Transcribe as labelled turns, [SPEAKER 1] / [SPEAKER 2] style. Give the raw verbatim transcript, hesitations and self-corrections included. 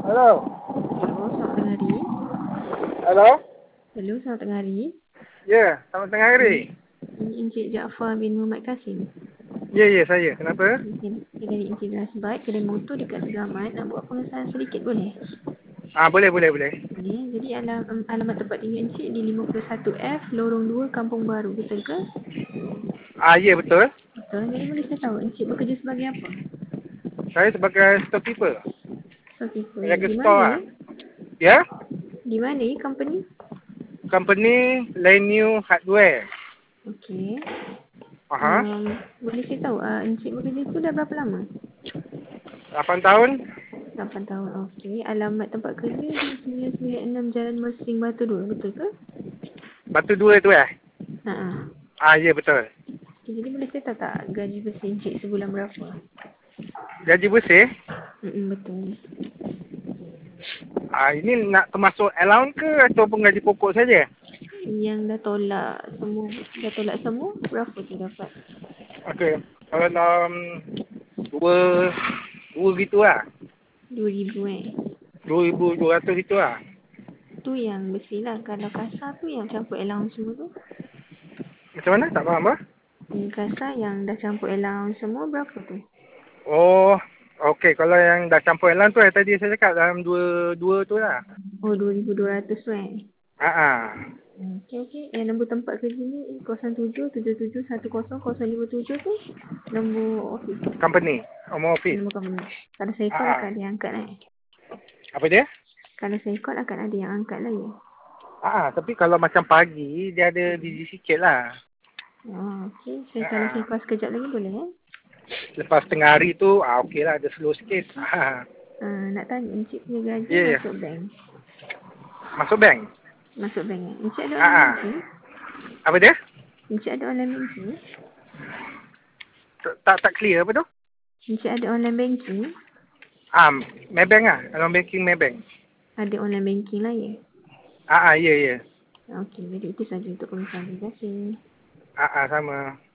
[SPEAKER 1] Hello.
[SPEAKER 2] Hello, selamat tengah hari.
[SPEAKER 1] Hello.
[SPEAKER 2] Hello, selamat tengah hari.
[SPEAKER 1] Ya, selamat tengah hari.
[SPEAKER 2] Ini Encik Jaafar bin Muhammad Kasim.
[SPEAKER 1] Ya, ya, saya. Kenapa?
[SPEAKER 2] Mungkin dari Encik Nasbat, kedai motor dekat Segamat. Nak buat pengesahan sedikit boleh?
[SPEAKER 1] Ah, boleh, boleh, boleh.
[SPEAKER 2] Boleh. Jadi alam, um, alamat tempat tinggal Encik di lima puluh satu F, Lorong dua, Kampung Baru. Betul ke?
[SPEAKER 1] Ah, ya, betul.
[SPEAKER 2] Betul. Jadi boleh saya tahu Encik bekerja sebagai apa?
[SPEAKER 1] Saya sebagai storekeeper.
[SPEAKER 2] Storekeeper.
[SPEAKER 1] Penjaga
[SPEAKER 2] Di
[SPEAKER 1] store
[SPEAKER 2] mana
[SPEAKER 1] lah.
[SPEAKER 2] ya?
[SPEAKER 1] Ya?
[SPEAKER 2] Di mana ya company?
[SPEAKER 1] Company Lane New Hardware.
[SPEAKER 2] Okey.
[SPEAKER 1] Aha.
[SPEAKER 2] Um, boleh saya tahu uh, Encik bekerja tu dah berapa lama?
[SPEAKER 1] lapan tahun.
[SPEAKER 2] lapan tahun, okey. Alamat tempat kerja di sembilan sembilan enam Jalan Mersing Batu dua, betul ke?
[SPEAKER 1] Batu dua tu eh?
[SPEAKER 2] Haa.
[SPEAKER 1] Ah, ya, betul.
[SPEAKER 2] Okay, jadi boleh saya tahu tak gaji bersih Encik sebulan berapa?
[SPEAKER 1] Gaji bersih.
[SPEAKER 2] Hmm, betul.
[SPEAKER 1] Ah, ini nak termasuk allowance ke ataupun gaji pokok saja?
[SPEAKER 2] Yang dah tolak semua, dah tolak semua, berapa tu dapat?
[SPEAKER 1] Okey. Kalau um, dua, dua gitu lah.
[SPEAKER 2] dua ribu eh.
[SPEAKER 1] Dua ribu dua ratus gitu lah.
[SPEAKER 2] Tu yang bersih lah. Kalau kasar tu yang campur allowance semua tu.
[SPEAKER 1] Macam mana? Tak faham apa?
[SPEAKER 2] Yang kasar yang dah campur allowance semua berapa tu?
[SPEAKER 1] Oh, okey. Kalau yang dah campur airline tu, yang tadi saya cakap dalam dua, dua tu lah.
[SPEAKER 2] Oh, dua ribu dua ratus tu eh.
[SPEAKER 1] Ah, ah.
[SPEAKER 2] Okey, okey. Yang nombor tempat kerja ni kosong tujuh tujuh tujuh satu kosong kosong lima tujuh tu nombor office.
[SPEAKER 1] Company, home office.
[SPEAKER 2] Nombor company. Kalau saya call
[SPEAKER 1] Ah, ah.
[SPEAKER 2] akan ada yang angkat eh.
[SPEAKER 1] Apa dia?
[SPEAKER 2] Kalau saya call akan ada yang angkat lah ya.
[SPEAKER 1] Ah, ah. Tapi kalau macam pagi, dia ada busy sikit lah.
[SPEAKER 2] Oh, okey. Saya
[SPEAKER 1] Ah,
[SPEAKER 2] kalau
[SPEAKER 1] ah.
[SPEAKER 2] saya call sekejap lagi boleh eh?
[SPEAKER 1] Lepas tengah hari tu, ah, okey lah. Ada slow sikit. Ah,
[SPEAKER 2] Uh, nak tanya, Encik punya gaji
[SPEAKER 1] ya, ya.
[SPEAKER 2] masuk bank?
[SPEAKER 1] Masuk bank?
[SPEAKER 2] Masuk bank eh? Encik ada
[SPEAKER 1] Ah,
[SPEAKER 2] online
[SPEAKER 1] ah.
[SPEAKER 2] banking?
[SPEAKER 1] Apa dia?
[SPEAKER 2] Encik ada online banking?
[SPEAKER 1] Tak, tak clear apa tu?
[SPEAKER 2] Encik ada online banking?
[SPEAKER 1] Ah, Maybank lah. Dalam banking Maybank.
[SPEAKER 2] Ada online banking lah ya?
[SPEAKER 1] Ah, ah, ya, ya.
[SPEAKER 2] Okey, jadi itu saja untuk pengesahan. Terima kasih.
[SPEAKER 1] Ah, ah, sama.